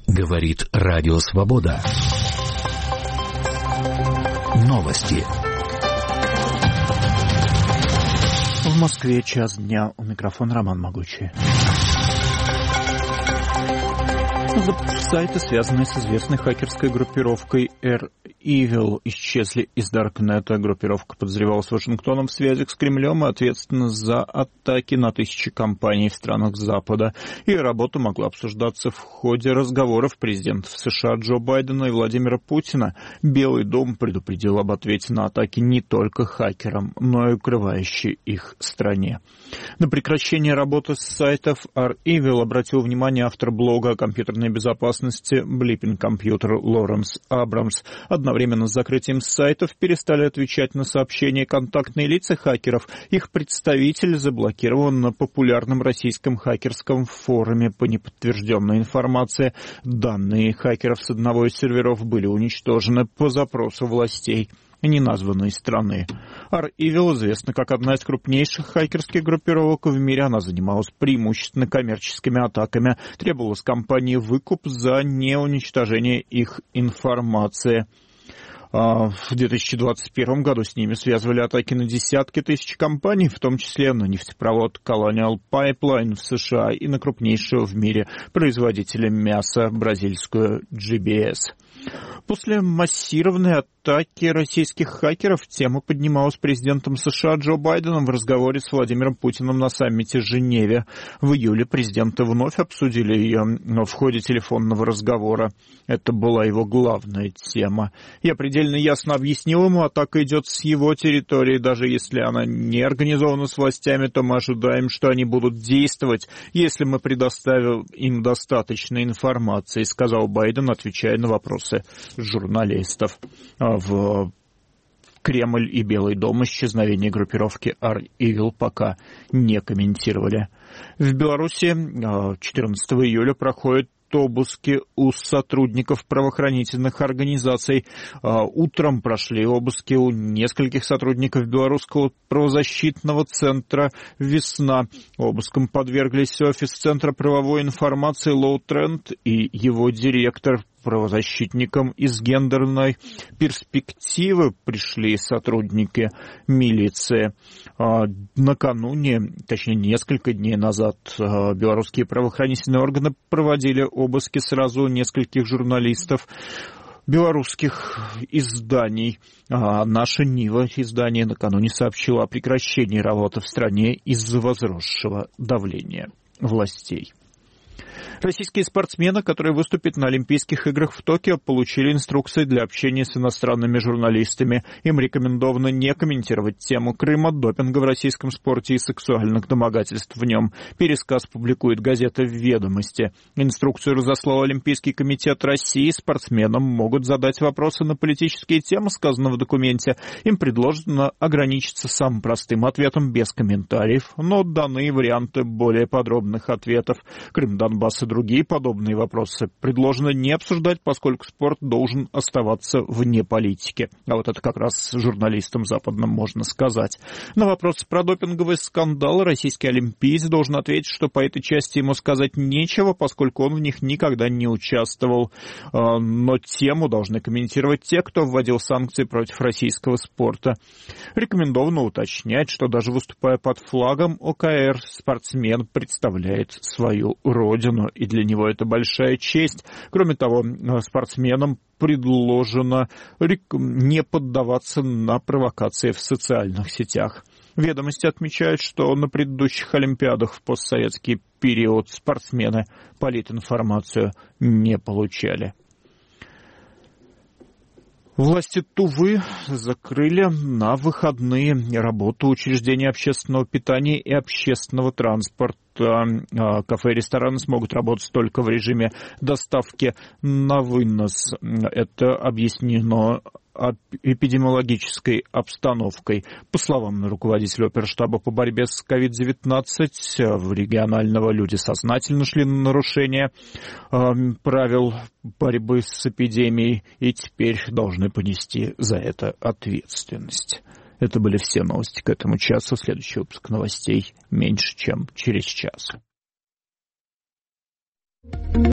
Говорит Радио Свобода. Новости. В Москве 1:00. У микрофона Роман Могучий. Сайты, связанные с известной хакерской группировкой REvil, исчезли из Даркнета. Группировка подозревалась Вашингтоном в связях с Кремлем и ответственна за атаки на тысячи компаний в странах Запада. Ее работа могла обсуждаться в ходе разговоров президентов США Джо Байдена и Владимира Путина. Белый дом предупредил об ответе на атаки не только хакерам, но и укрывающей их стране. На прекращение работы сайтов REvil обратил внимание автор блога о компьютерной безопасности Blipping Computer Лоренс Абрамс. Одновременно с закрытием сайтов перестали отвечать на сообщения контактные лица хакеров. Их представитель заблокирован на популярном российском хакерском форуме по неподтвержденной информации. Данные хакеров с одного из серверов были уничтожены по запросу властей неназванной страны. REvil известна как одна из крупнейших хакерских группировок в мире. Она занималась преимущественно коммерческими атаками, требовала с компании выкуп за неуничтожение их информации. В 2021 году с ними связывали атаки на десятки тысяч компаний, в том числе на нефтепровод Colonial Pipeline в США и на крупнейшего в мире производителя мяса бразильскую GBS. После массированной атаки российских хакеров тема поднималась президентом США Джо Байденом в разговоре с Владимиром Путиным на саммите в Женеве. В июле президенты вновь обсудили ее в ходе телефонного разговора. Это была его главная тема. Я предельно ясно объяснил ему, атака идет с его территории. Даже если она не организована с властями, то мы ожидаем, что они будут действовать, если мы предоставим им достаточно информации, сказал Байден, отвечая на вопросы журналистов. В Кремль и Белый дом исчезновение группировки REvil пока не комментировали. В Беларуси 14 июля проходит обыски у сотрудников правоохранительных организаций. Утром прошли обыски у нескольких сотрудников Белорусского правозащитного центра «Весна». Обыском подверглись офис Центра правовой информации «Low Trend» и его директор. Правозащитникам из гендерной перспективы пришли сотрудники милиции. Накануне, точнее несколько дней назад, белорусские правоохранительные органы проводили обыски сразу нескольких журналистов белорусских изданий. Наша Нива издание накануне сообщило о прекращении работы в стране из-за возросшего давления властей. Российские спортсмены, которые выступят на Олимпийских играх в Токио, получили инструкции для общения с иностранными журналистами. Им рекомендовано не комментировать тему Крыма, допинга в российском спорте и сексуальных домогательств в нем. Пересказ публикует газета «Ведомости». Инструкцию разослал Олимпийский комитет России. Спортсменам могут задать вопросы на политические темы, сказано в документе. Им предложено ограничиться самым простым ответом без комментариев, но даны варианты более подробных ответов. Крым, Донбасс и другие подобные вопросы предложено не обсуждать, поскольку спорт должен оставаться вне политики. А вот это как раз журналистам западным можно сказать. На вопрос про допинговый скандал российский олимпиец должен ответить, что по этой части ему сказать нечего, поскольку он в них никогда не участвовал. Но тему должны комментировать те, кто вводил санкции против российского спорта. Рекомендовано уточнять, что даже выступая под флагом ОКР, спортсмен представляет свою родину, и для него это большая честь. Кроме того, спортсменам предложено не поддаваться на провокации в социальных сетях. Ведомости отмечают, что на предыдущих Олимпиадах в постсоветский период спортсмены политинформацию не получали. Власти Тувы закрыли на выходные работу учреждений общественного питания и общественного транспорта. Кафе и рестораны смогут работать только в режиме доставки на вынос. Это объяснено эпидемиологической обстановкой. По словам руководителя оперштаба по борьбе с COVID-19, в регионального люди сознательно шли на нарушение правил борьбы с эпидемией и теперь должны понести за это ответственность. Это были все новости к этому часу. Следующий выпуск новостей меньше, чем через час.